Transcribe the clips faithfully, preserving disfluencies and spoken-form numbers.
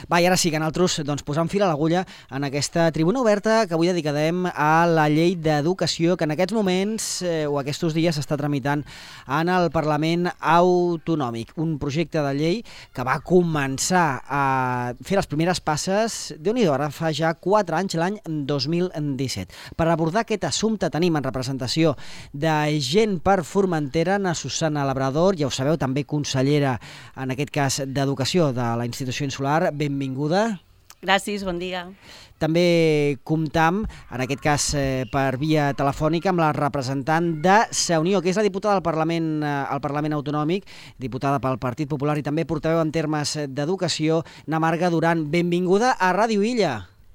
Va, i ara sí que nosaltres doncs, posam fil a l'agulla en aquesta tribuna oberta que avui dedicarem a la llei d'educació que en aquests moments eh, o aquests dies s'està tramitant en el Parlament Autonòmic. Un projecte de llei que va començar a fer les primeres passes, déu-n'hi-do, ara fa ja quatre anys, l'any dos mil disset. Per abordar aquest assumpte tenim en representació de Gent per Formentera, na Susana Labrador, ja ho sabeu, també consellera, en aquest cas, d'Educació de la Institució Insular. Benvinguda. Gràcies, bon dia. També comptam, en aquest cas eh, per via telefònica, amb la representant de Sa Unió, que és la diputada del Parlament, eh, al Parlament Autonòmic, diputada pel Partit Popular i també portaveu en termes d'educació, na Marga Duran. Benvinguda a Ràdio Illa.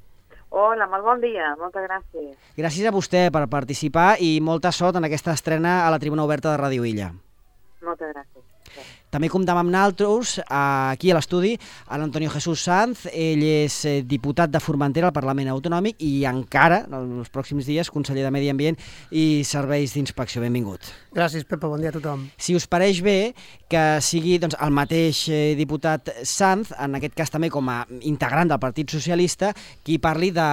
Hola, molt bon dia, moltes gràcies. Gràcies a vostè per participar i molta sort en aquesta estrena a la tribuna oberta de Ràdio Illa. Moltes gràcies. També comptem amb nosaltres, aquí a l'estudi, a l'Antonio Jesús Sanz. Ell és diputat de Formentera al Parlament Autonòmic i encara, en els pròxims dies, conseller de Medi Ambient i Serveis d'Inspecció. Benvingut. Gràcies, Pepa, bon dia a tothom. Si us pareix bé que sigui doncs, el mateix diputat Sanz, en aquest cas també com a integrant del Partit Socialista, qui parli de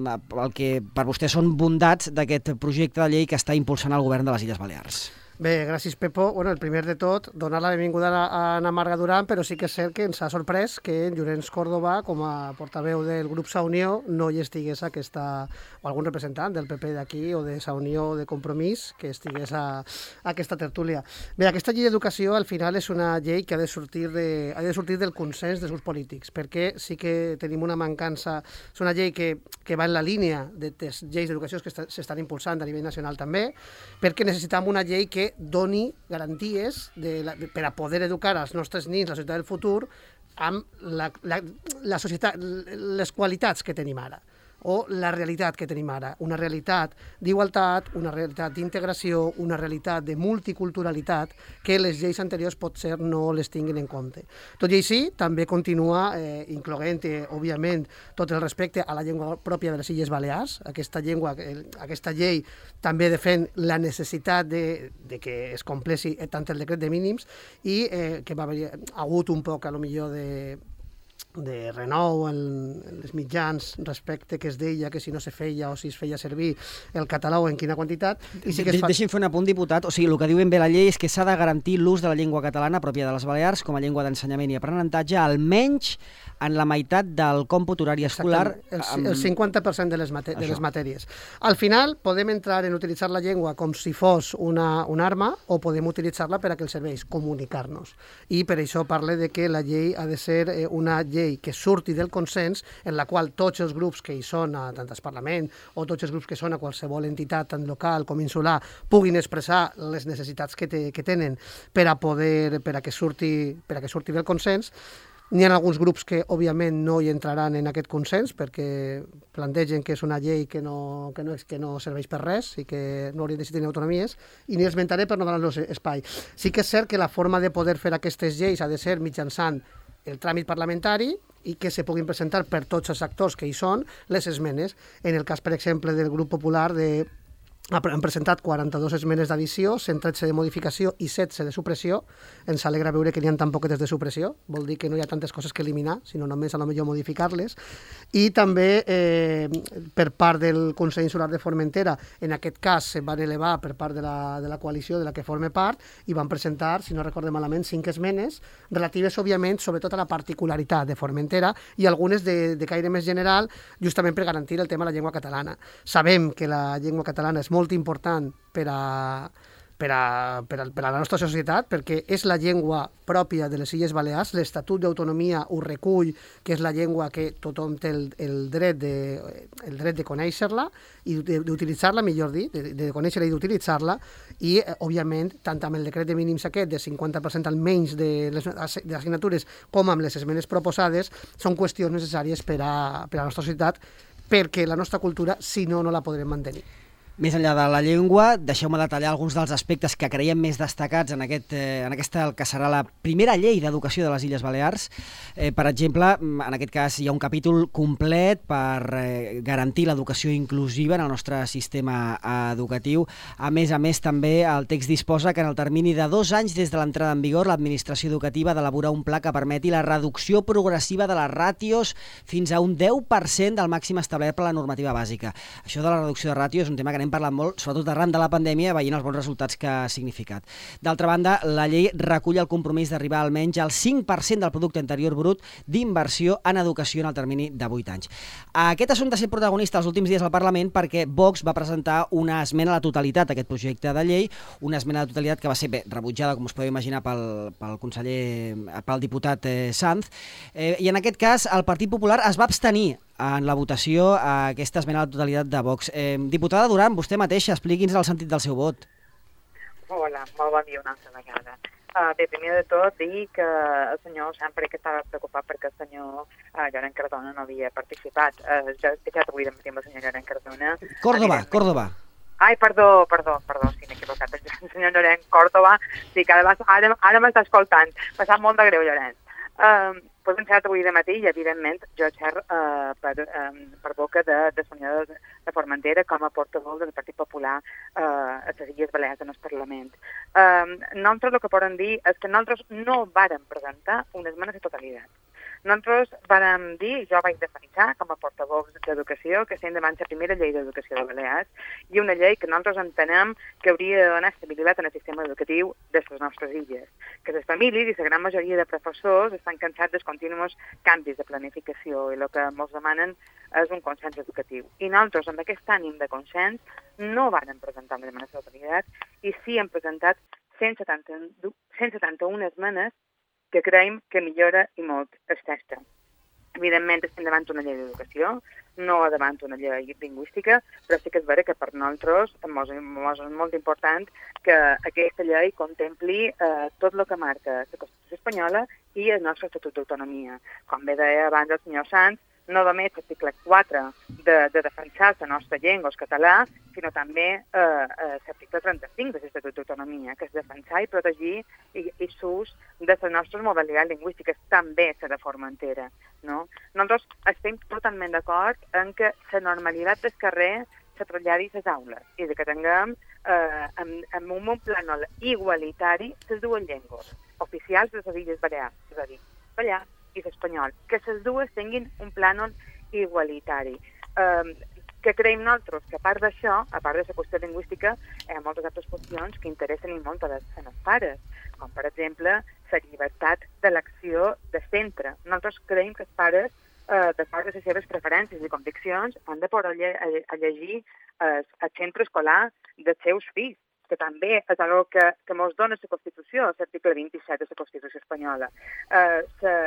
el que per vostè són bondats d'aquest projecte de llei que està impulsant el govern de les Illes Balears. Bé, gràcies, Pepo. Bueno, el primer de tot, donar la benvinguda a Ana Marga Duran, però sí que és cert que ens ha sorprès que en Llorenç Córdoba, com a portaveu del grup Sa Unió, no hi estigués aquesta, o algun representant del P P d'aquí o de Sa Unió de Compromís, que estigués a, a aquesta tertúlia. Bé, aquesta llei d'educació al final és una llei que ha de sortir, de, ha de sortir del consens dels grups polítics, perquè sí que tenim una mancança, és una llei que, que va en la línia de les lleis d'educació que s'estan impulsant a nivell nacional també, perquè necessitam una llei que doni garanties de la, de, per a poder educar els nostres nens, la societat del futur, amb la, la, la societat, les qualitats que tenim ara, o la realitat que tenim ara. Una realitat d'igualtat, una realitat d'integració, una realitat de multiculturalitat que les lleis anteriors potser no les tinguin en compte. Tot i així, també continua eh, incloent, eh, òbviament, tot el respecte a la llengua pròpia de les Illes Balears. Aquesta llengua, eh, aquesta llei també defèn la necessitat de, de que es compleixi tant el decret de mínims i eh, que va haver hagut un poc, a lo millor, de de renou en, en les mitjans respecte que es deia que si no se feia o si es feia servir el català o en quina quantitat. I sí que es fa... Deixi'm fer un apunt, diputat. O sigui, el que diu ben bé la llei és que s'ha de garantir l'ús de la llengua catalana pròpia de les Balears com a llengua d'ensenyament i aprenentatge, almenys en la meitat del còmput horari escolar. El, el cinquanta per cent de les, mate de les matèries. Al final podem entrar en utilitzar la llengua com si fos una, una arma o podem utilitzar-la per a que els serveix comunicar-nos. I per això parle de que la llei ha de ser eh, una llei que surti del consens en la qual tots els grups que hi són a tant al Parlament o tots els grups que són a qualsevol entitat tant local com insular puguin expressar les necessitats que, te, que tenen per a poder, per a que surti, per a que surti del consens. N'hi ha alguns grups que, òbviament, no hi entraran en aquest consens perquè plantegen que és una llei que no, que no, que no serveix per res i que no haurien de tenir autonomies, i n'hi esmentaré per no donar-los espai. Sí que és cert que la forma de poder fer aquestes lleis ha de ser mitjançant el tràmit parlamentari i que se puguin presentar per tots els actors que hi són les esmenes. En el cas, per exemple, del grup popular, de han presentat quaranta-dues esmenes d'addició, cent tretze de modificació i setze de supressió. Ens alegra veure que n'hi ha tan poquetes de supressió, vol dir que no hi ha tantes coses que eliminar, sinó només a lo millor modificar-les. I també eh, per part del Consell Insular de Formentera, en aquest cas se van elevar per part de la, de la coalició de la que forme part i van presentar, si no recordem malament, cinc esmenes relatives, òbviament, sobretot a la particularitat de Formentera i algunes de, de caire més general, justament per garantir el tema de la llengua catalana. Sabem que la llengua catalana és molt important per a, per a, per a, per a la nostra societat, perquè és la llengua pròpia de les Illes Balears, l'Estatut d'Autonomia ho recull, que és la llengua que tothom té el, el dret de, el dret de conèixer-la i d'utilitzar-la, millor dir, de, de conèixer-la i d'utilitzar-la, i, òbviament, tant amb el decret de mínims aquest, de cinquanta per cent almenys de les de assignatures, com amb les esmenes proposades, són qüestions necessàries per a, per a la nostra societat, perquè la nostra cultura, si no, no la podrem mantenir. Més enllà de la llengua, deixeu-me detallar alguns dels aspectes que creiem més destacats en, aquest, eh, en aquesta, el que serà la primera llei d'educació de les Illes Balears. Eh, per exemple, en aquest cas hi ha un capítol complet per eh, garantir l'educació inclusiva en el nostre sistema educatiu. A més a més, també el text disposa que en el termini de dos anys des de l'entrada en vigor, l'administració educativa ha d'elaborar un pla que permeti la reducció progressiva de les ràtios fins a un deu per cent del màxim establert per la normativa bàsica. Això de la reducció de ràtio és un tema que anem parlat molt, sobretot arran de la pandèmia, veient els bons resultats que ha significat. D'altra banda, la llei recull el compromís d'arribar almenys al cinc per cent del producte interior brut d'inversió en educació en el termini de vuit anys. Aquest assumpte ha estat protagonista els últims dies al Parlament perquè Vox va presentar una esmena a la totalitat a aquest projecte de llei, una esmena a la totalitat que va ser bé rebutjada, com us podeu imaginar, pel, pel conseller, pel diputat eh, Sanz, eh, i en aquest cas el Partit Popular es va abstenir en la votació a aquesta esmena a la totalitat de Vox. Eh, diputada Duran, vostè mateixa, expliqui'ns el sentit del seu vot. Hola, molt bon dia una altra vegada. Uh, bé, primer de tot, dir que el senyor sempre que estava preocupat perquè el senyor uh, Llorenç Cardona no havia participat. Uh, jo he deixat avui de matí amb el senyor Llorenç Cardona. Córdoba, Córdoba. Ai, perdó, perdó, perdó, sí, m'he equivocat. El senyor Llorenç Córdoba, sí, que ara, ara, ara m'està escoltant. M'ha sap molt de greu, Llorenç. Uh, pues hem xerrat avui de matí i, evidentment, jo xerro uh, per, um, per boca de, de senyora de, de Formentera com a portavol del Partit Popular uh, a les Illes Balears en el Parlament. Uh, nosaltres el que podem dir és que nosaltres no vàrem presentar una esmena de totalitat. Nosaltres vàrem dir, jo vaig defensar com a portavol d'Educació, que estem davant la primera llei d'educació de Balears i una llei que nosaltres entenem que hauria de donar estabilitat en el sistema educatiu de les nostres illes. Que les famílies i la gran majoria de professors estan cansats dels continus canvis de planificació i el que ens demanen és un consens educatiu. I nosaltres, amb aquest ànim de consens, no vàrem presentar una esmena de totalitat i sí hem presentat cent setanta-una esmenes que creiem que millora i molt el text. Evidentment, estem davant una llei d'educació, no davant una llei lingüística, però sí que és vera que per nosaltres és molt important que aquesta llei contempli eh, tot el que marca la Constitució espanyola i el nostre Estatut d'Autonomia. Com bé deia abans el senyor Sanz, no només l'article quatre de, de defensar la nostra llengua, el català, sinó també eh, eh, l'article trenta-cinc de l'Estatut d'Autonomia, que és defensar i protegir i, i l'ús de les nostres modalitats lingüístiques, també la de Formentera. No? Nosaltres estem totalment d'acord en que la normalitat del carrer se traslladi a les aules i que tinguem eh, en, en un plànol igualitari les dues llengües oficials de les Illes Balears, és a dir, balear i l'espanyol, que les dues tinguin un plànol igualitari. Eh, que creiem nosaltres que a part d'això, a part de la qüestió lingüística, hi ha moltes altres qüestions que interessen i molt a les, a les pares, com per exemple la llibertat d'elecció de centre. Nosaltres creiem que els pares, eh, d'acord amb les seves preferències i conviccions, han de poder lle a, a llegir eh, el centre escolar dels seus fills, que també és una que, que ens dona la Constitució, l'article vint-i-set de la Constitució espanyola. Eh,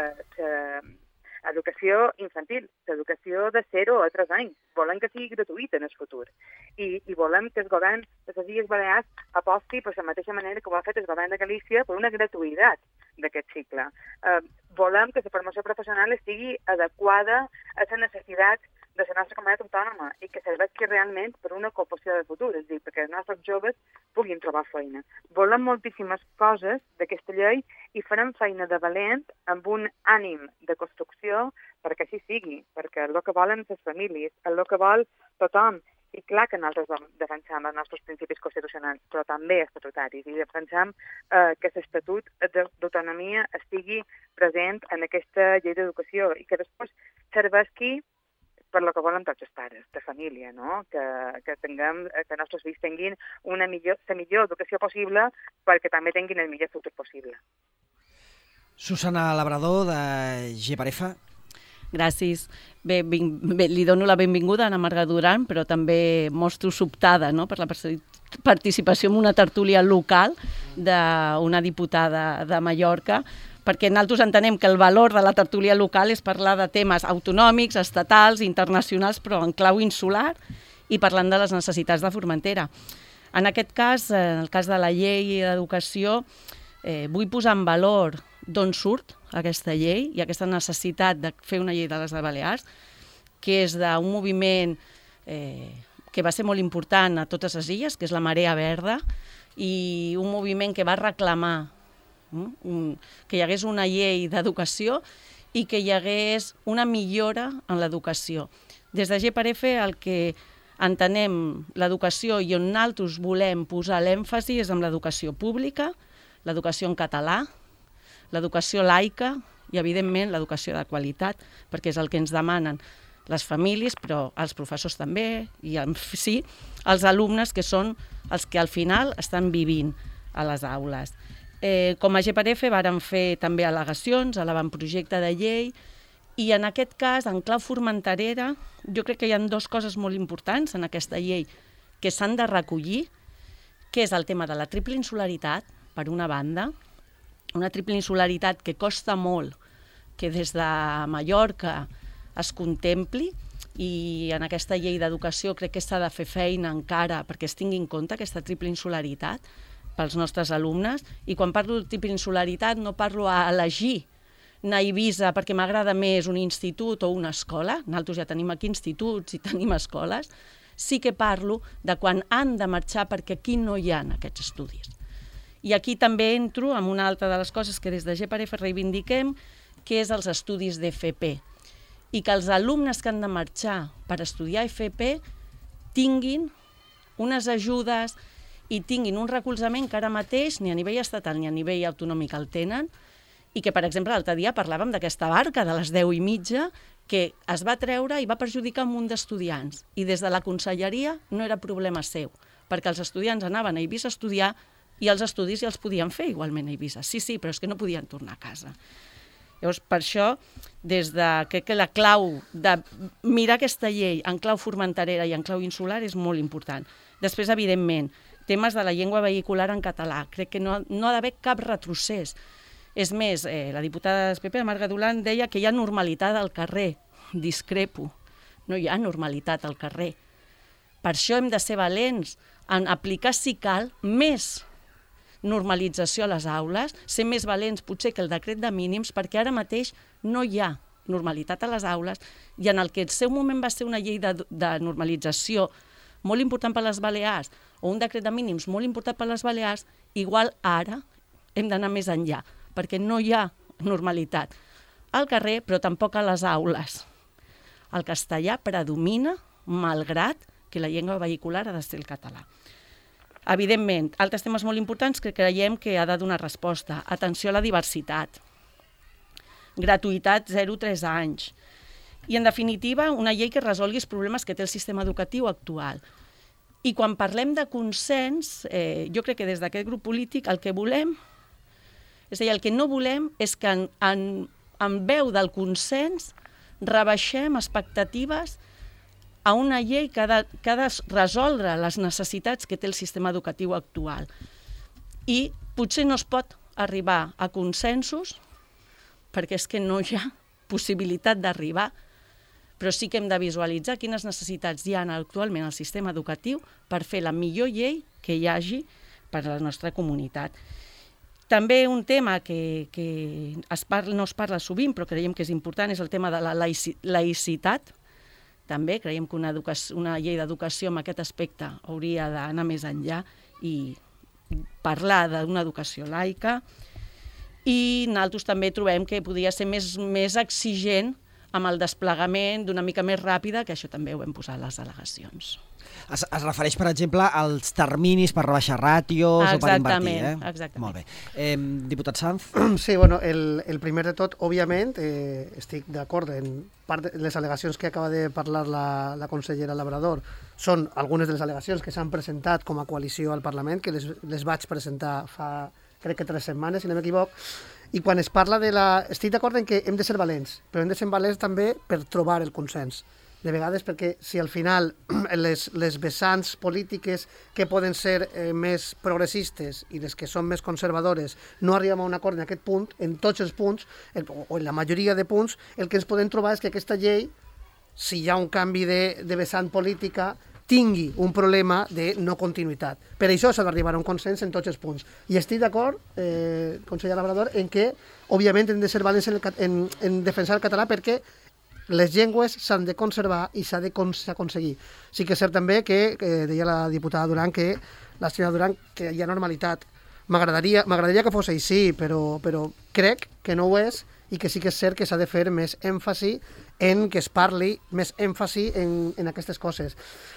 L'educació infantil, l'educació de zero a tres anys. Volem que sigui gratuïta en el futur. I, i volem que el govern de les Illes Balears aposti per la mateixa manera que ho ha fet el govern de Galícia per una gratuïtat d'aquest cicle. Eh, volem que la formació professional estigui adequada a les necessitats de la nostra comunitat autònoma i que serveixi realment per una ocupació de futur, és a dir, perquè els nostres joves puguin trobar feina. Volem moltíssimes coses d'aquesta llei i farem feina de valent amb un ànim de construcció perquè així sigui, perquè és el que volen les famílies, és el que vol tothom. I clar que nosaltres defensem els nostres principis constitucionals, però també estatutaris, i defensem eh, que l'Estatut d'Autonomia estigui present en aquesta llei d'educació i que després serveixi per lo que volen tots els pares de família, no? que, que, tinguem, que els nostres fills tinguin una millor, la millor educació possible perquè també tinguin el millor futur possible. Susana Labrador, de Geparefa. Gràcies. Bé, bé, li dono la benvinguda a Ana Marga Duran, però també mostro sobtada, no?, per la participació en una tertúlia local d'una diputada de Mallorca, perquè nosaltres entenem que el valor de la tertúlia local és parlar de temes autonòmics, estatals, internacionals, però en clau insular i parlant de les necessitats de Formentera. En aquest cas, en el cas de la llei d'educació, eh, vull posar en valor d'on surt aquesta llei i aquesta necessitat de fer una llei de les de Balears, que és d'un moviment eh, que va ser molt important a totes les illes, que és la Marea Verda, i un moviment que va reclamar mm, que hi hagués una llei d'educació i que hi hagués una millora en l'educació. Des de G per F el que entenem l'educació i on nosaltres volem posar l'èmfasi és en l'educació pública, l'educació en català, l'educació laica i, evidentment, l'educació de qualitat, perquè és el que ens demanen les famílies, però els professors també, i en sí, els alumnes, que són els que al final estan vivint a les aules. Eh, com a G per F vàrem fer també al·legacions a l'avantprojecte de llei, i en aquest cas, en clau formenterera, jo crec que hi ha dues coses molt importants en aquesta llei que s'han de recollir, que és el tema de la triple insularitat, per una banda, una triple insularitat que costa molt que des de Mallorca es contempli, i en aquesta llei d'educació crec que s'ha de fer feina encara perquè es tingui en compte aquesta triple insularitat pels nostres alumnes. I quan parlo de triple insularitat no parlo a elegir anar a Eivissa perquè m'agrada més un institut o una escola, nosaltres ja tenim aquí instituts i tenim escoles, sí que parlo de quan han de marxar perquè aquí no hi ha aquests estudis. I aquí també entro en una altra de les coses que des de G per F reivindiquem, que és els estudis d'F P, i que els alumnes que han de marxar per estudiar F P tinguin unes ajudes i tinguin un recolzament que ara mateix ni a nivell estatal ni a nivell autonòmic el tenen, i que, per exemple, l'altre dia parlàvem d'aquesta barca de les deu i mitja que es va treure i va perjudicar un munt d'estudiants, i des de la conselleria no era problema seu, perquè els estudiants anaven a Eivissa a estudiar i els estudis ja els podien fer igualment a Eivissa. Sí, sí, però és que no podien tornar a casa. Llavors, per això, des de, crec que la clau de mirar aquesta llei en clau formenterera i en clau insular és molt important. Després, evidentment, temes de la llengua vehicular en català. Crec que no, no ha d'haver cap retrocés. És més, eh, la diputada del P P, Marga Duran, deia que hi ha normalitat al carrer. Discrepo. No hi ha normalitat al carrer. Per això hem de ser valents en aplicar, si cal, més normalització a les aules, ser més valents potser que el decret de mínims, perquè ara mateix no hi ha normalitat a les aules, i en el que el seu moment va ser una llei de, de normalització molt important per a les Balears, o un decret de mínims molt important per a les Balears, igual ara hem d'anar més enllà, perquè no hi ha normalitat al carrer, però tampoc a les aules. El castellà predomina, malgrat que la llengua vehicular ha de ser el català. Evidentment, altres temes molt importants que creiem que ha de donar resposta. Atenció a la diversitat. Gratuïtat zero a tres anys. I, en definitiva, una llei que resolgui els problemes que té el sistema educatiu actual. I quan parlem de consens, eh, jo crec que des d'aquest grup polític el que volem, és a dir, el que no volem és que en, en, en veu del consens rebaixem expectatives a una llei que ha, de, que ha de resoldre les necessitats que té el sistema educatiu actual. I potser no es pot arribar a consensos, perquè és que no hi ha possibilitat d'arribar, però sí que hem de visualitzar quines necessitats hi ha actualment al sistema educatiu per fer la millor llei que hi hagi per a la nostra comunitat. També un tema que, que es parla, no es parla sovint, però creiem que és important, és el tema de la laici, laïcitat. També creiem que una, educació, una llei d'educació en aquest aspecte hauria d'anar més enllà i parlar d'una educació laica. I nosaltres també trobem que podria ser més, més exigent amb el desplegament d'una mica més ràpida, que això també ho hem posat a les al·legacions. Es, es refereix, per exemple, als terminis per rebaixar ràtios o per invertir, eh? Exactament. Molt bé. Eh, diputat Sanz? Sí, bueno, el, el primer de tot, òbviament, eh, estic d'acord en part de les al·legacions que acaba de parlar la, la consellera Labrador. Són algunes de les al·legacions que s'han presentat com a coalició al Parlament, que les, les vaig presentar fa, crec que tres setmanes, si no m'equivoc. I quan es parla de la... Estic d'acord en que hem de ser valents, però hem de ser valents també per trobar el consens. De vegades perquè si al final les, les vessants polítiques que poden ser eh, més progressistes i les que són més conservadores no arribem a un acord en aquest punt, en tots els punts, el, o en la majoria de punts, el que ens podem trobar és que aquesta llei, si hi ha un canvi de, de vessant política, tingui un problema de no continuïtat. Per això s'ha d'arribar a un consens en tots els punts. I estic d'acord, eh, conseller Labrador, en que, òbviament, hem de ser valents en, el, en, en defensar el català perquè Les llengües s'han de conservar i s'ha d'aconseguir. Sí que és cert també que, que deia la diputada Duran, que la senyora Duran, que hi ha normalitat. M'agradaria m'agradaria que fos així, però, però crec que no ho és i que sí que és cert que s'ha de fer més èmfasi en que es parli, més èmfasi en, en aquestes coses.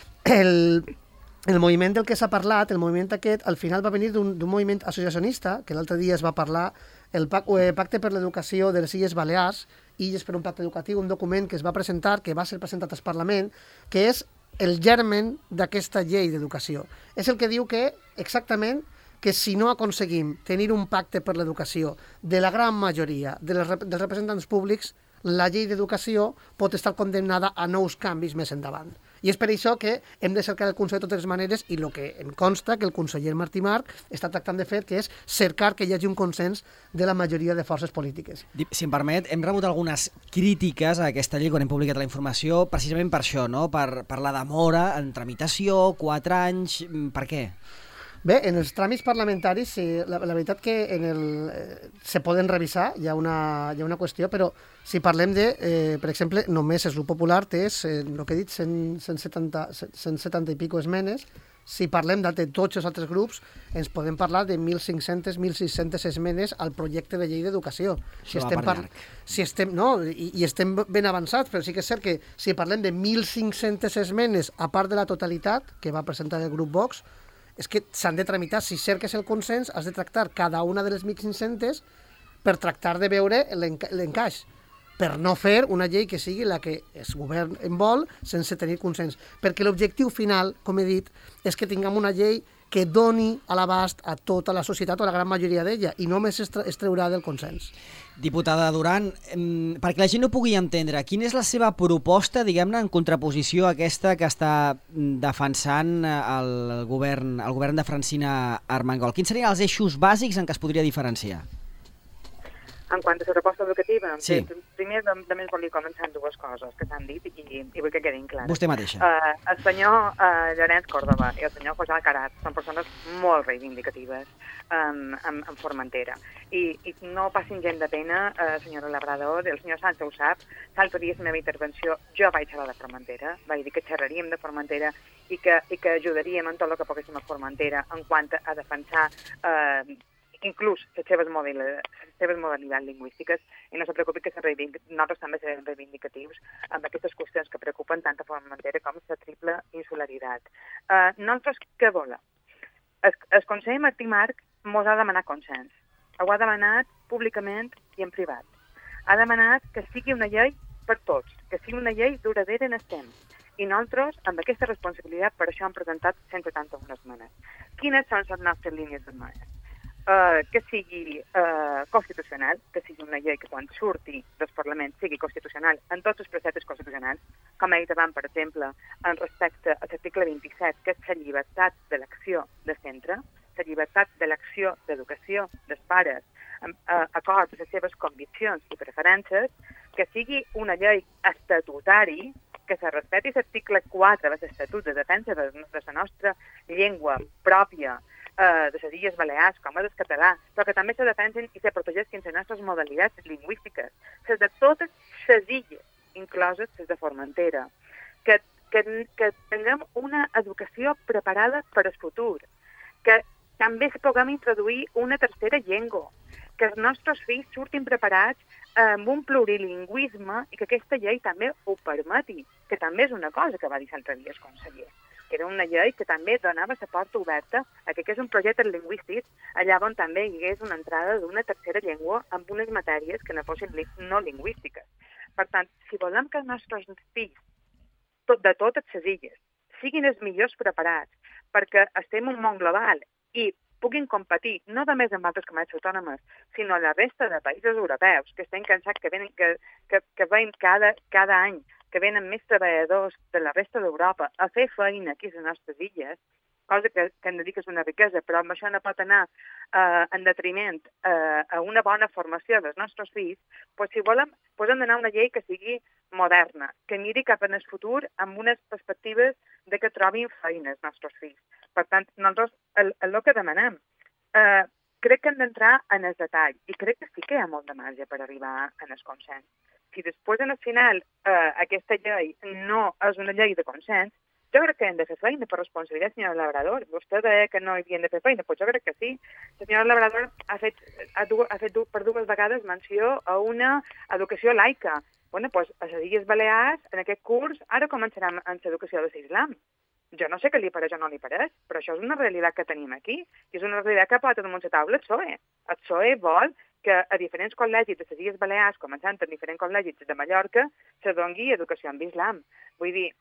El, el moviment del que s'ha parlat, el moviment aquest, al final va venir d'un moviment associacionista, que l'altre dia es va parlar, el Pacte per l'Educació de les Illes Balears, Illes per un Pacte Educatiu, un document que es va presentar, que va ser presentat al Parlament, que és el germen d'aquesta llei d'educació. És el que diu que, exactament, que si no aconseguim tenir un pacte per l'educació de la gran majoria de les, dels representants públics, la llei d'educació pot estar condemnada a nous canvis més endavant. I és per això que hem de cercar el consens de totes maneres i el que em consta que el conseller Martí Marc està tractant de fer, que és cercar que hi hagi un consens de la majoria de forces polítiques. Si em permet, hem rebut algunes crítiques a aquesta llei quan hem publicat la informació, precisament per això, no? Per, per la demora en tramitació, quatre anys, per què? Bé, en els tràmits parlamentaris, sí, la, la veritat que en el, eh, se poden revisar, hi ha, una, hi ha una qüestió, però si parlem de, eh, per exemple, només el grup popular té, eh, el que he dit, cent, cent, setanta, cent setanta i pico esmenes. Si parlem de tots els altres grups, ens podem parlar de mil cinc-centes, mil sis-centes esmenes al projecte de llei d'educació. Si estem par... si estem, no, i, i estem ben avançats, però sí que és cert que si parlem de mil cinc-centes esmenes, a part de la totalitat que va presentar el grup Vox, és que s'han de tramitar. Si cerques el consens, has de tractar cada una de les mil cinc-centes per tractar de veure l'encaix, per no fer una llei que sigui la que el govern en vol sense tenir consens. Perquè l'objectiu final, com he dit, és que tinguem una llei que doni a l'abast a tota la societat o a la gran majoria d'ella i només es, es treurà del consens. Diputada Duran, perquè la gent no pugui entendre, quina és la seva proposta, diguem-ne, en contraposició a aquesta que està defensant el govern, el govern de Francina Armengol? Quins serien els eixos bàsics en què es podria diferenciar? En quant a la proposta educativa, sí. primer també volia començar amb dues coses que s'han dit i, i vull que quedin clares. Vostè mateixa. Uh, el senyor uh, Llorenç Córdoba i el senyor José Alcaraz són persones molt reivindicatives um, en, en Formentera. I, I no passin gent de pena, uh, senyora Labrador, el senyor Sánchez ho sap. L'altre dia, la meva intervenció, jo vaig xerrar de Formentera, vaig dir que xerraríem de Formentera i que, i que ajudaríem en tot el que poguéssim a Formentera en quant a defensar uh, inclús les seves, les seves modalitats lingüístiques, i no se preocupi que nosaltres també serem reivindicatius amb aquestes qüestions que preocupen tant a Formentera com la triple insularitat. Uh, nosaltres què volem? El, el conseller Martí Marc mos ha demanat consens. Ho ha demanat públicament i en privat. Ha demanat que sigui una llei per tots, que sigui una llei duradera en el temps. I nosaltres, amb aquesta responsabilitat, per això hem presentat cent setanta-u esmenes. Quines són les nostres línies d'esmenes? Uh, que sigui uh, constitucional, que sigui una llei que quan surti del Parlament sigui constitucional en tots els preceptes constitucionals, com he dit abans, per exemple, en respecte a l'article vint-i-set, que és la llibertat d'elecció de centre, la llibertat d'elecció d'educació dels pares, uh, acord amb les seves conviccions i preferències, que sigui una llei estatutari, que se respecti l'article quatre de l'Estatut de Defensa de, de la nostra llengua pròpia, Uh, de les Illes Balears, com és el català, però que també se defensen i se protegeixen les nostres modalitats lingüístiques, les de totes les illes, incloses les de Formentera, que, que, que tinguem una educació preparada per al futur, que també puguem introduir una tercera llengua, que els nostres fills surtin preparats amb un plurilingüisme i que aquesta llei també ho permeti, que també és una cosa que va dir l'altre dia el conseller, que era una llei que també donava la porta oberta a que és un projecte lingüístic allà on també hi hagués una entrada d'una tercera llengua amb unes matèries que no fossin no lingüístiques. Per tant, si volem que els nostres fills tot, de totes les illes siguin els millors preparats perquè estem en un món global i puguin competir no només amb altres comunitats autònomes, sinó a la resta de països europeus, que estem cansats que venen, que, que, que veiem cada, cada any que venen més treballadors de la resta d'Europa a fer feina aquí a les nostres illes, cosa que, que hem de dir que és una riquesa, però amb això no pot anar eh, en detriment eh, a una bona formació dels nostres fills, doncs si volem, doncs hem d'anar a una llei que sigui moderna, que miri cap en el futur amb unes perspectives de que trobin feina els nostres fills. Per tant, nosaltres el, el que demanem, eh, crec que hem d'entrar en el detall, i crec que sí que hi ha molt de marge per arribar en el consens. si després en el final eh, aquesta llei no és una llei de consens, jo crec que hem de fer feina per responsabilitat, senyora Labrador. Vostè deia que no hi havien de fer feina, però jo crec que sí. La senyora Labrador ha fet, ha, du, ha fet du, per dues vegades menció a una educació laica. Bueno, doncs a les Illes Balears, en aquest curs, ara començarem amb l'educació de l'islam. Jo no sé què li pareix o no li pareix, però això és una realitat que tenim aquí, i és una realitat que ha posat damunt la taula el P S O E. El P S O E vol que a diferents col·legis de les Illes Balears, començant en diferents col·legis de Mallorca, se doni educació en islam. Vull dir,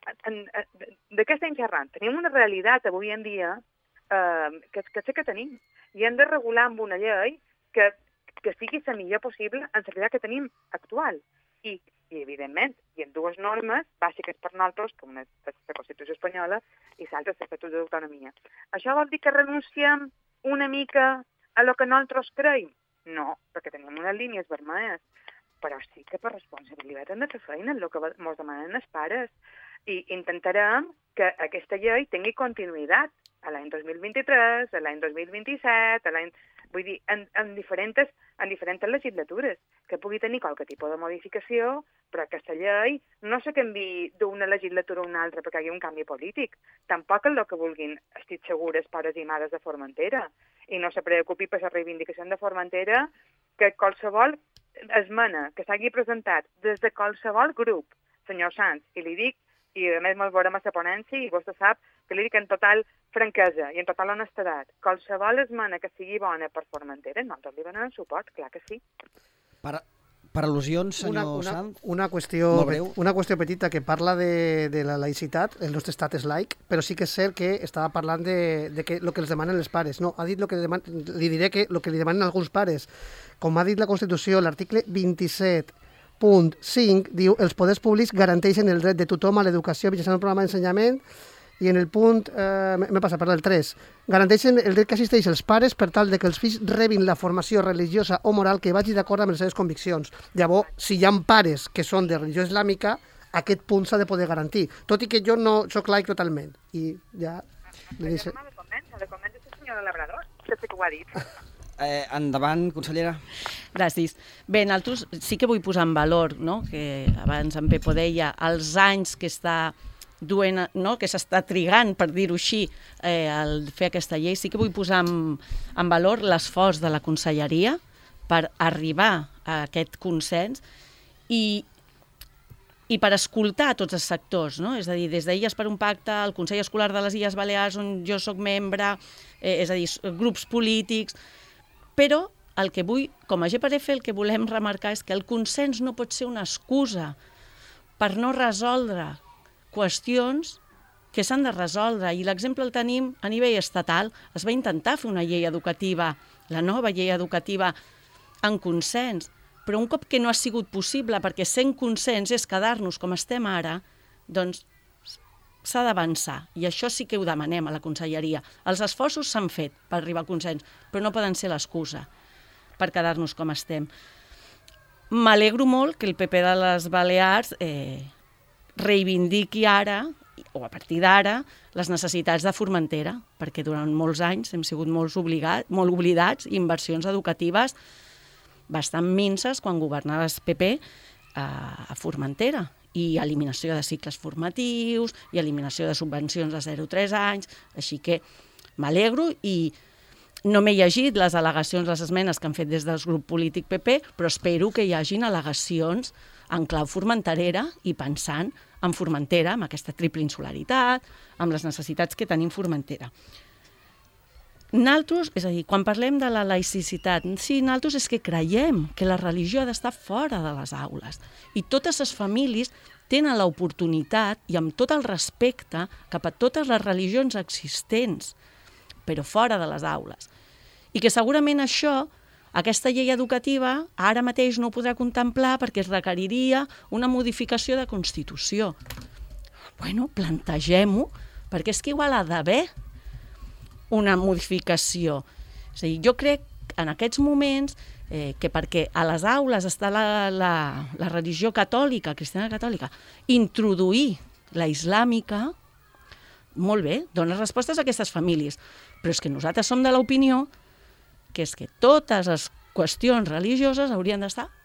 de què estem xerrant? Tenim una realitat avui en dia eh, que, que sé que tenim, i hem de regular amb una llei que, que sigui la millor possible en la realitat que tenim actual. I, i evidentment, hi ha dues normes bàsiques per nosaltres, com una és la Constitució espanyola i l'altra és l'Estatut d'autonomia. Això vol dir que renunciem una mica a lo que nosaltres creiem? No, perquè tenim unes línies vermelles, però sí que per responsabilitat hem de fer feina en el que ens demanen els pares. I intentarem que aquesta llei tingui continuïtat a l'any dos mil vint-i-tres, a l'any dos mil vint-i-set, a l'any... Vull dir, en, en, diferents, en diferents legislatures, que pugui tenir qualque tipus de modificació, però aquesta llei no se canvi d'una legislatura a una altra perquè hi hagi un canvi polític. Tampoc és el que vulguin, estic segures, pares i mares de Formentera. I no se preocupi per la reivindicació de Formentera, que qualsevol esmena que s'hagi presentat des de qualsevol grup, senyor Sanz, i li dic, i a més me'l veurem a la ponència, i vostè sap que li dic en total franquesa i en total honestedat, qualsevol esmena que sigui bona per Formentera, nosaltres li donem suport, clar que sí. Per, per al·lusions, senyor una, una, Sanz? Una qüestió, una qüestió petita que parla de, de la laïcitat, el nostre estat és laic, però sí que és cert que estava parlant de, de que el que els demanen els pares. No, ha dit lo que demanen, li diré que el que li demanen alguns pares. Com ha dit la Constitució, l'article vint-i-set punt cinc diu els poders públics garanteixen el dret de tothom a l'educació mitjançant un programa d'ensenyament, i en el punt, eh, m'he passat per el tres, garanteixen el dret que assisteix els pares per tal de que els fills rebin la formació religiosa o moral que vagi d'acord amb les seves conviccions. Llavors, si hi ha pares que són de religió islàmica, aquest punt s'ha de poder garantir, tot i que jo no soc laic totalment. I ja... Però jo no m'ha de convèncer, de convèncer la senyora Labrador, que sé que ho ha dit. Eh, endavant, consellera. Gràcies. Bé, nosaltres sí que vull posar en valor, no?, que abans en Pepo deia, els anys que està duent, no?, que s'està trigant, per dir-ho així, eh, al fer aquesta llei, sí que vull posar en, en valor l'esforç de la conselleria per arribar a aquest consens i, i per escoltar tots els sectors, no? És a dir, des d'Illes per un Pacte, el Consell Escolar de les Illes Balears, on jo soc membre, eh, és a dir, grups polítics, però el que vull, com a G per F, el que volem remarcar és que el consens no pot ser una excusa per no resoldre qüestions que s'han de resoldre. I l'exemple el tenim a nivell estatal. Es va intentar fer una llei educativa, la nova llei educativa, en consens, però un cop que no ha sigut possible, perquè sent consens és quedar-nos com estem ara, doncs s'ha d'avançar, i això sí que ho demanem a la conselleria. Els esforços s'han fet per arribar al consens, però no poden ser l'excusa per quedar-nos com estem. M'alegro molt que el P P de les Balears eh, reivindiqui ara, o a partir d'ara, les necessitats de Formentera, perquè durant molts anys hem sigut molt, obligat, molt oblidats, inversions educatives bastant minces quan governava el P P a Formentera, i eliminació de cicles formatius, i eliminació de subvencions de zero a tres anys, així que m'alegro i no m'he llegit les al·legacions, les esmenes que han fet des del grup polític P P, però espero que hi hagin al·legacions en clau formenterera i pensant en Formentera, amb aquesta triple insularitat, amb les necessitats que tenim Formentera. Nosaltres, és a dir, quan parlem de la laïcitat, sí, nosaltres és que creiem que la religió ha d'estar fora de les aules i totes les famílies tenen l'oportunitat, i amb tot el respecte cap a totes les religions existents, però fora de les aules. I que segurament això, aquesta llei educativa, ara mateix no ho podrà contemplar perquè es requeriria una modificació de Constitució. Bueno, plantegem-ho, perquè és que igual ha d'haver una modificació. És a dir, jo crec en aquests moments eh, que perquè a les aules està la, la, la religió catòlica, cristiana catòlica, introduir la islàmica, molt bé, dona respostes a aquestes famílies, però és que nosaltres som de l'opinió que és que totes les qüestions religioses haurien d'estar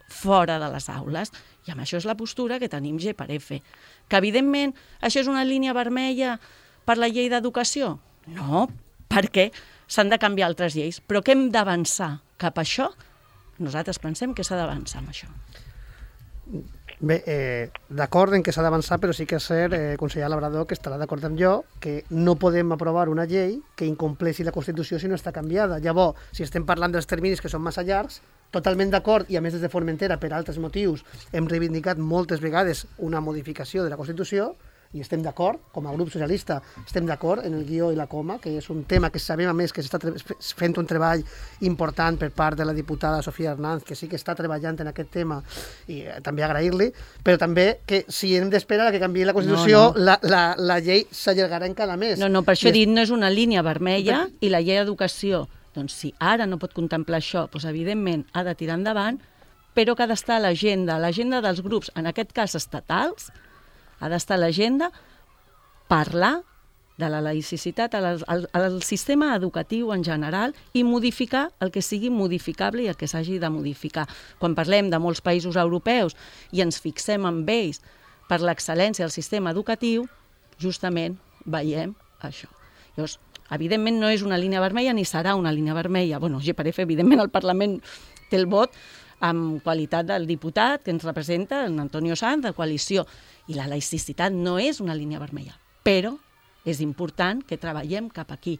fora de les aules. I amb això és la postura que tenim G per F. Que, evidentment, això és una línia vermella per la llei d'educació? No, perquè s'han de canviar altres lleis. Però que hem d'avançar cap a això? Nosaltres pensem que s'ha d'avançar amb això. Bé, eh, d'acord en que s'ha d'avançar, però sí que és cert, eh, conseller Labrador, que estarà d'acord amb jo, que no podem aprovar una llei que incompleixi la Constitució si no està canviada. Llavors, si estem parlant dels terminis que són massa llargs, totalment d'acord, i a més des de Formentera, per altres motius, hem reivindicat moltes vegades una modificació de la Constitució, i estem d'acord, com a grup socialista, estem d'acord en el guió i la coma, que és un tema que sabem, a més, que s'està fent un treball important per part de la diputada Sofia Hernández, que sí que està treballant en aquest tema, i eh, també agrair-li, però també que si hem d'esperar que canviï la Constitució, no, no. La, la, la llei s'allargarà encara més. No, no, per això he dit, no és una línia vermella, i la llei d'educació, doncs si ara no pot contemplar això, doncs evidentment ha de tirar endavant, però que ha d'estar a l'agenda, l'agenda dels grups, en aquest cas estatals, ha d'estar a l'agenda parlar de la laïcitat al, al, al sistema educatiu en general i modificar el que sigui modificable i el que s'hagi de modificar. Quan parlem de molts països europeus i ens fixem en ells per l'excel·lència del sistema educatiu, justament veiem això. Llavors, evidentment no és una línia vermella ni serà una línia vermella. Bueno, G per F, evidentment, el Parlament té el vot amb qualitat del diputat que ens representa, en Antonio Sanz, de coalició. I la laïcitat no és una línia vermella, però és important que treballem cap aquí.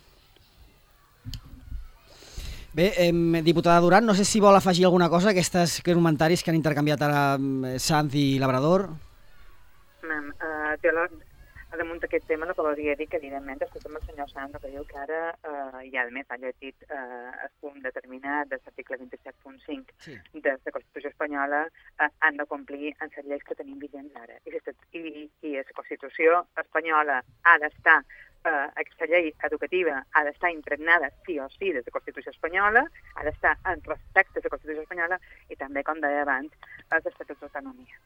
Bé, eh, diputada Duran, no sé si vol afegir alguna cosa a aquests comentaris que han intercanviat ara Sanz i Labrador. Um, uh, jo la, damunt d'aquest tema el que volia dir que evidentment escoltem el senyor Sanz que diu que ara uh, i a més ha llegit uh, el punt determinat de l'article vint-i-set punt cinc sí. de la Constitució espanyola uh, han de complir en les lleis que tenim vigents ara. I, i, i la Constitució espanyola ha d'estar, uh, aquesta llei educativa ha d'estar impregnada sí o sí de la Constitució espanyola, ha d'estar en respecte a la Constitució espanyola i també, com deia abans, els estatuts d'autonomia.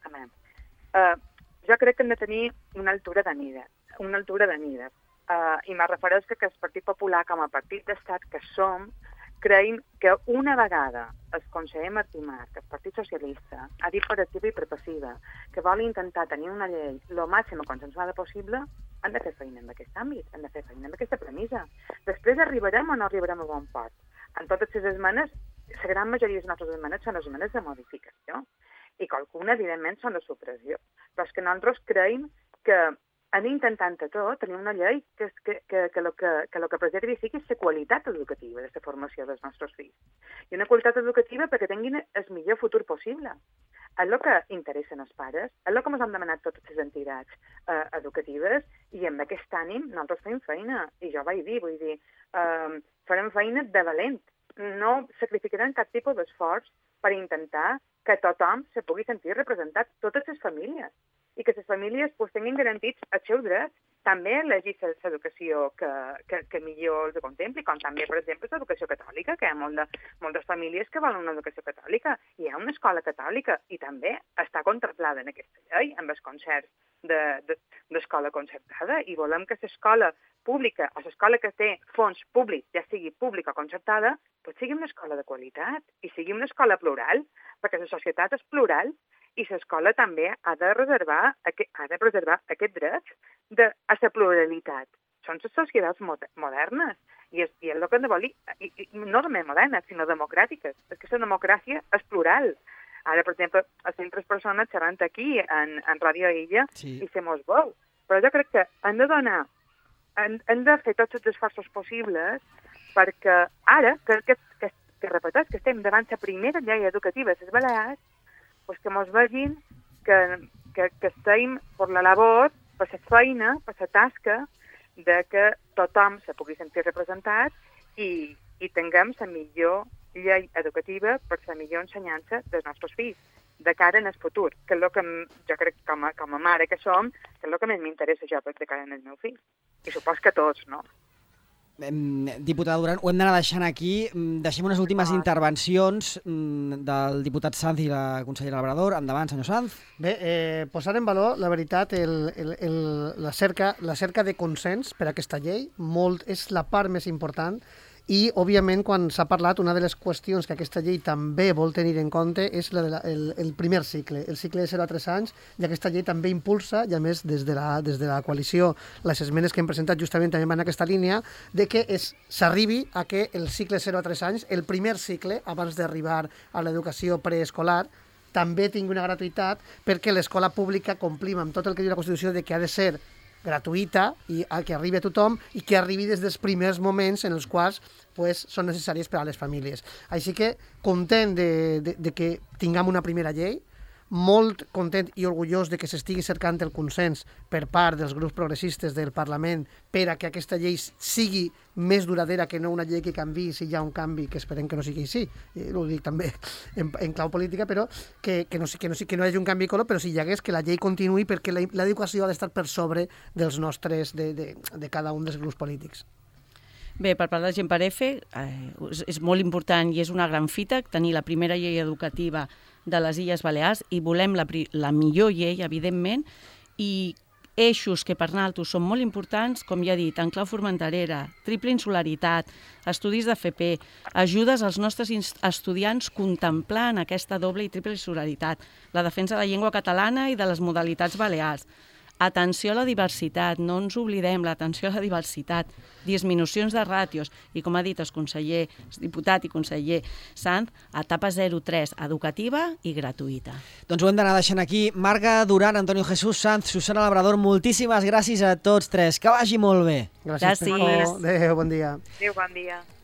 Uh, Jo crec que hem de tenir una altura de mida, una altura de mida. Uh, I me refereix que, que el Partit Popular, com a partit d'estat que som, creiem que una vegada el conseller Martí Marc, el Partit Socialista, ha dit per activa i per passiva que vol intentar tenir una llei el màxim consensuada possible, han de fer feina en aquest àmbit, han de fer feina en aquesta premissa. Després arribarem o no arribarem a bon port. En totes les esmenes, la gran majoria de les nostres esmenes són esmenes de modificació. I qualcuna, evidentment, són de supressió. Però és que nosaltres creiem que en intentant tot tenir una llei que, que, que, que, lo que, que lo que preservi sigui la qualitat educativa de la formació dels nostres fills. I una qualitat educativa perquè tinguin el millor futur possible. És el que interessen els pares, és el que ens han demanat totes les entitats eh, educatives i amb aquest ànim nosaltres fem feina. I jo vaig dir, vull dir, eh, farem feina de valent. No sacrificarem cap tipus d'esforç per intentar que tothom se pugui sentir representat, totes les famílies, i que les famílies pues, tinguin garantits els seus drets, també elegir l'educació que, que, que millor els contempli, com també, per exemple, l'educació catòlica, que hi ha molt de, moltes famílies que volen una educació catòlica, i hi ha una escola catòlica, i també està contemplada en aquesta llei, amb els concerts d'escola de, de, concertada, i volem que l'escola pública o l'escola que té fons públics, ja sigui pública o concertada, pues sigui una escola de qualitat i sigui una escola plural, perquè la societat és plural i l'escola també ha de reservar, ha de preservar aquest dret de, a la pluralitat. Són les societats modernes i és, i és el que hem de voler, i, i no només modernes, sinó democràtiques, perquè la democràcia és plural. Ara, per exemple, estem tres persones xerrant aquí en, en Ràdio Illa sí. I se mos veu. Però jo crec que hem de donar, hem, hem de fer tots els esforços possibles perquè ara, que, que, que, que repeteix, que estem davant la primera llei educativa de les Balears, pues que mos vegin que, que, que estem per la labor, per la feina, per la tasca, de que tothom se pugui sentir representat i, i tinguem la millor llei educativa per la millor ensenyança dels nostres fills, de cara en el futur, que és el que jo crec com a, com a mare que som, que és el que més m'interessa jo de cara en el meu fill. I supos que tots, no? Diputada Duran, ho hem d'anar deixant aquí. Deixem unes últimes ah. intervencions del diputat Sanz i la consellera Labrador. Endavant, senyor Sanz. Bé, eh, posar en valor, la veritat, el, el, el, la, cerca, la cerca de consens per a aquesta llei molt, és la part més important I, òbviament, quan s'ha parlat, una de les qüestions que aquesta llei també vol tenir en compte és la de la, el, el primer cicle, el cicle de zero a tres anys, i aquesta llei també impulsa, i a més des de la, des de la coalició, les esmenes que hem presentat justament també van en aquesta línia, de que s'arribi a que el cicle zero a tres anys, el primer cicle, abans d'arribar a l'educació preescolar, també tingui una gratuïtat, perquè l'escola pública complim amb tot el que diu la Constitució de que ha de ser gratuïta i a que arribi a tothom i que arribi des dels primers moments en els quals pues, són necessàries per a les famílies. Així que content de, de, de que tinguem una primera llei, molt content i orgullós de que s'estigui cercant el consens per part dels grups progressistes del Parlament per a que aquesta llei sigui més duradera que no una llei que canvi si hi ha un canvi, que esperem que no sigui així, eh, ho dic també en, en clau política, però que, que, no, que, no, que no hi hagi un canvi de color, però si hi hagués que la llei continuï perquè l'educació ha d'estar per sobre dels nostres, de, de, de cada un dels grups polítics. Bé, per part de Gent per F, eh, és, és molt important i és una gran fita tenir la primera llei educativa de les Illes Balears i volem la, la millor llei, evidentment, i eixos que per nosaltres són molt importants, com ja he dit, en clau formenterera, triple insularitat, estudis d'F P, ajudes als nostres estudiants contemplant aquesta doble i triple insularitat, la defensa de la llengua catalana i de les modalitats balears, atenció a la diversitat, no ens oblidem, l'atenció a la diversitat, disminucions de ràtios, i com ha dit el conseller, el diputat i conseller Sanz, etapa zero tres, educativa i gratuïta. Doncs ho hem d'anar deixant aquí. Marga Duran, Antonio Jesús Sanz, Susana Labrador, moltíssimes gràcies a tots tres. Que vagi molt bé. Gràcies, Peco. Adéu, bon dia. Adéu, bon dia.